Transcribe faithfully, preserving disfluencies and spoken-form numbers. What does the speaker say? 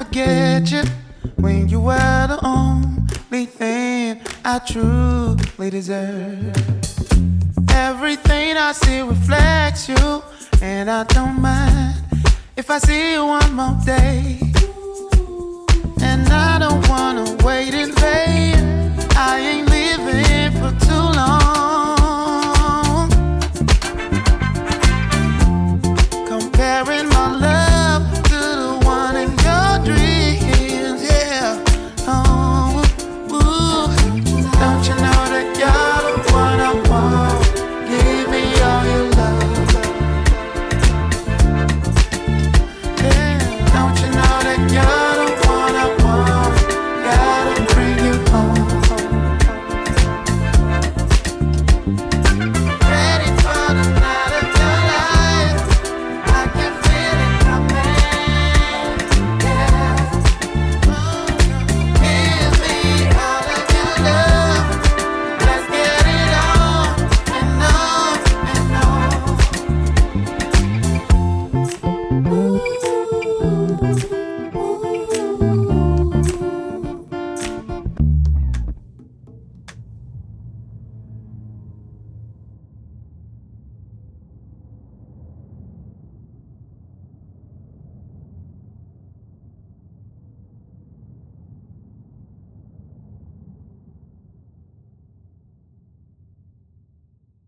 forget you when you were the only thing I truly deserve. Everything I see reflects you, and I don't mind if I see you one more day. And I don't wanna wait in vain. I ain't